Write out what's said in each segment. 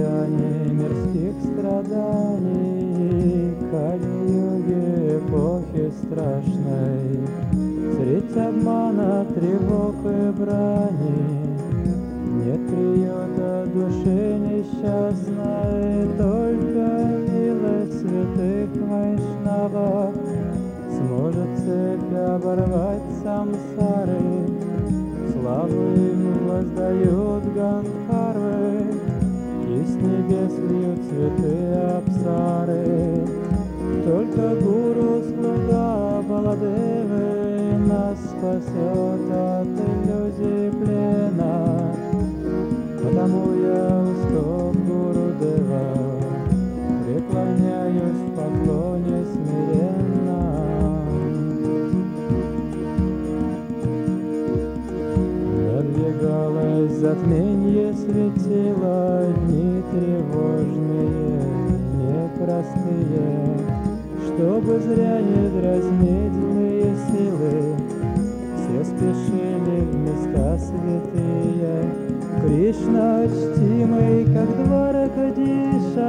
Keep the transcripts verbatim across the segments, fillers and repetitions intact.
океане мирских страданий, Кали-юге эпохи страшной, средь обмана, тревог и брани, нет приюта душе несчастной, только милость святых вайшнавов сможет цепь оборвать самсары. Славу им воздают гандхарвы, и с небес льют цветы апсары. Только гуру, слуга Баладевы, нас спасет от иллюзий плена. Потому я у стоп Гурудева преклоняюсь в поклоне смиренно. Надвигалось затменье, светило дни тревожные, непростые, чтобы зря не дразнить злые силы. Все спешили в места святые. Кришна, чтимый, как Дваракадиша,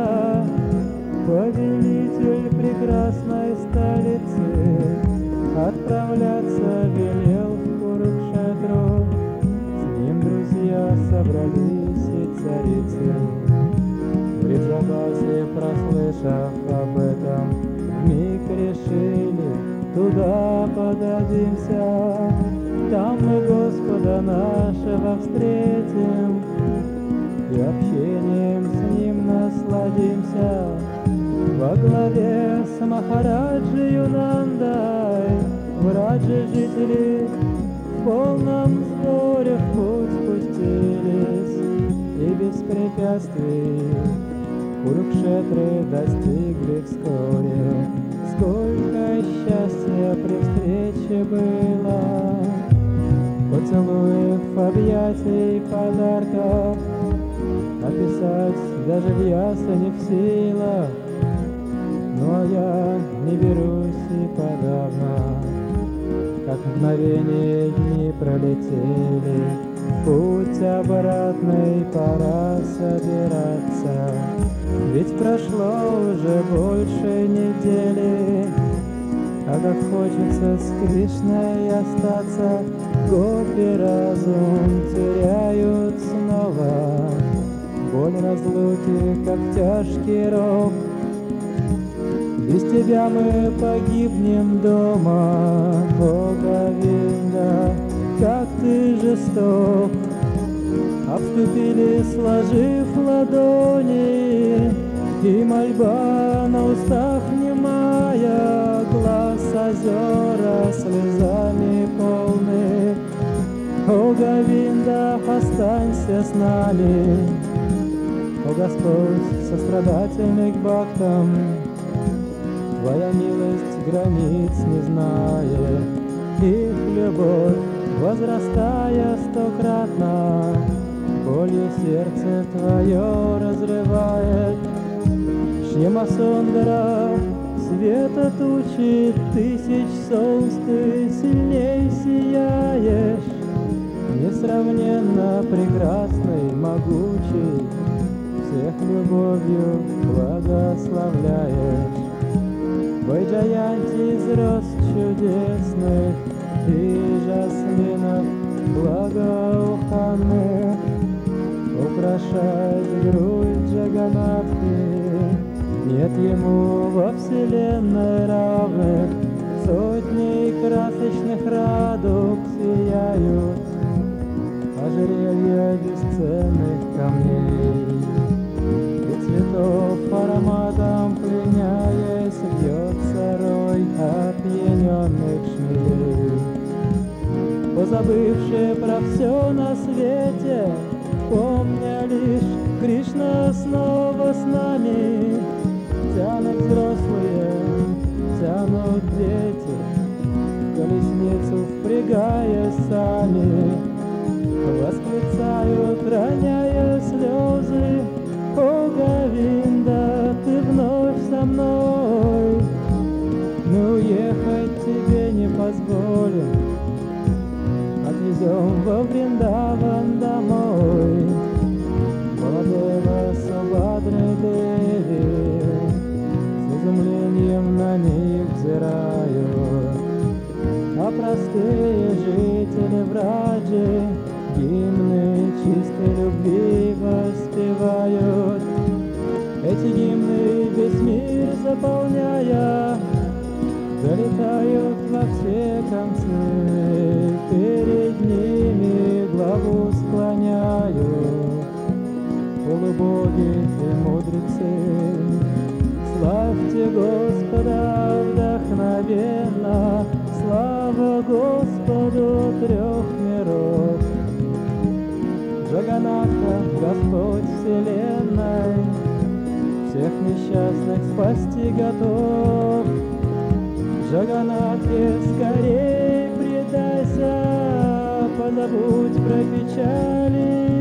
повелитель прекрасной столицы, отправляться велел в Курукшетру. С ним друзья собрались и царицы. В Вриджабасе, прослышав об этом, вмиг решили, туда подадимся. Там мы Господа нашего встретим и общением с Ним насладимся. Во главе с Махараджей Юнандой в Радже жители в полном сборе в путь спустились, и без препятствий Курукшетры достигли вскоре. Сколько счастья при встрече было, поцелуев, объятий, подарков, описать даже в ясно не в силах. Но я не берусь и подавно, как мгновение дни пролетели. В путь обратный пора собираться, ведь прошло уже больше недели. А как хочется с Кришной остаться, гопи разум теряют снова. Боль разлуки, как тяжкий рок, без тебя мы погибнем дома. О, Говинда, как ты жесток! Обступили, сложив ладони, и мольба на устах немая, глаз озера слезами полны. О, Говинда, останься с нами! О, Господь, сострадательный к бхактам, Твоя милость границ не знает, их любовь, возрастая стократно, болью сердце Твое разрывает. Шьямасундара, света тучи тысяч солнц, Ты сильней сияешь, несравненно прекрасный, могучий, всех любовью благословляешь. Вайджаянти из роз чудесных и жасминов благоуханных украшает грудь Джаганатхи. Нет ему во вселенной равных, сотни красочных радуг сияют ожерелья бесценных камней. И цветов ароматом пленяясь, вьется рой опьяненных шмелей. Позабывшие про все на свете, помня лишь Кришна снова с нами. Тянут взрослые, тянут дети, в колесницу впрягая сами. Восклицают, роняя слезы: о, Говинда, ты вновь со мной. Мы уехать тебе не позволим, отвезем во Вриндаван домой. Баладева, Субхадева, святые жители Враджи гимны чистой любви воспевают. Эти гимны весь мир заполняя, долетают во все концы, перед ними главу склоняю. Полубоги и мудрецы, славьте Господа вдохновенно, слава Господу трех миров. Джаганатха, Господь вселенной, всех несчастных спасти готов. Джаганатхе, скорей предайся, позабудь про печали.